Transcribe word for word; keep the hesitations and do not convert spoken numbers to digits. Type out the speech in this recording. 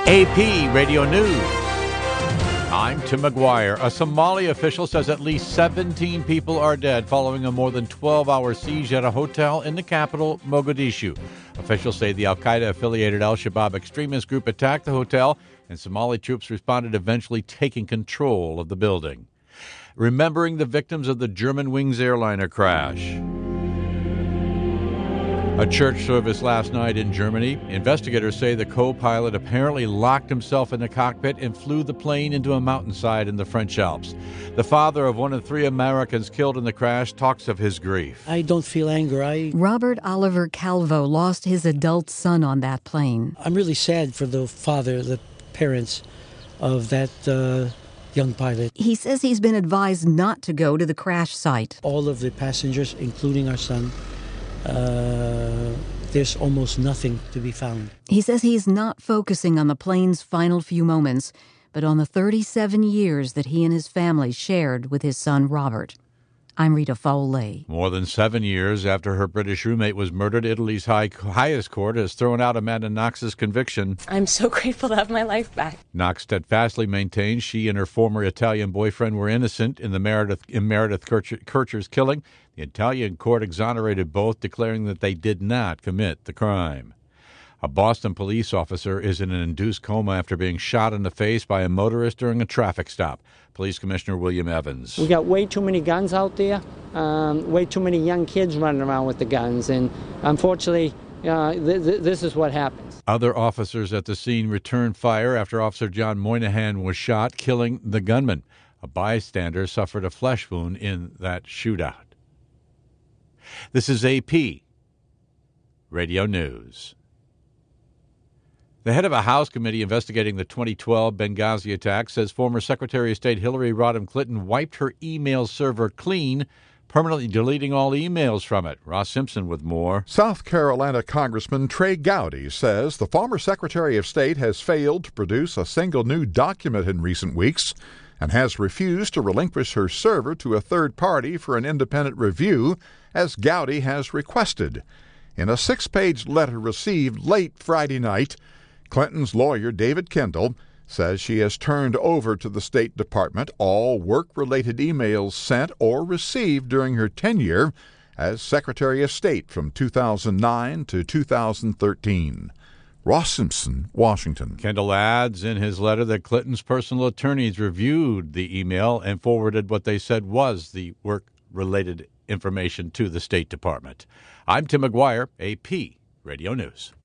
A P Radio News. I'm Tim McGuire. A Somali official says at least seventeen people are dead following a more than twelve-hour siege at a hotel in the capital, Mogadishu. Officials say the al-Qaeda-affiliated al-Shabaab extremist group attacked the hotel, and Somali troops responded, eventually taking control of the building. Remembering the victims of the Germanwings airliner crash. A church service last night in Germany. Investigators say the co-pilot apparently locked himself in the cockpit and flew the plane into a mountainside in the French Alps. The father of one of three Americans killed in the crash talks of his grief. I don't feel anger. I... Robert Oliver Calvo lost his adult son on that plane. I'm really sad for the father, the parents of that uh, young pilot. He says he's been advised not to go to the crash site. All of the passengers, including our son, Uh, there's almost nothing to be found. He says he's not focusing on the plane's final few moments, but on the thirty-seven years that he and his family shared with his son, Robert. I'm Rita Foley. More than seven years after her British roommate was murdered, Italy's high, highest court has thrown out Amanda Knox's conviction. I'm so grateful to have my life back. Knox steadfastly maintains she and her former Italian boyfriend were innocent in the Meredith, in Meredith Kircher, Kircher's killing. The Italian court exonerated both, declaring that they did not commit the crime. A Boston police officer is in an induced coma after being shot in the face by a motorist during a traffic stop. Police Commissioner William Evans. We got way too many guns out there, um, way too many young kids running around with the guns, and unfortunately, uh, th- th- this is what happens. Other officers at the scene returned fire after Officer John Moynihan was shot, killing the gunman. A bystander suffered a flesh wound in that shootout. This is A P Radio News. The head of a House committee investigating the twenty twelve Benghazi attack says former Secretary of State Hillary Rodham Clinton wiped her email server clean, permanently deleting all emails from it. Ross Simpson with more. South Carolina Congressman Trey Gowdy says the former Secretary of State has failed to produce a single new document in recent weeks and has refused to relinquish her server to a third party for an independent review, as Gowdy has requested. In a six-page letter received late Friday night, Clinton's lawyer, David Kendall, says she has turned over to the State Department all work-related emails sent or received during her tenure as Secretary of State from two thousand nine to two thousand thirteen. Ross Simpson, Washington. Kendall adds in his letter that Clinton's personal attorneys reviewed the email and forwarded what they said was the work-related information to the State Department. I'm Tim McGuire, A P Radio News.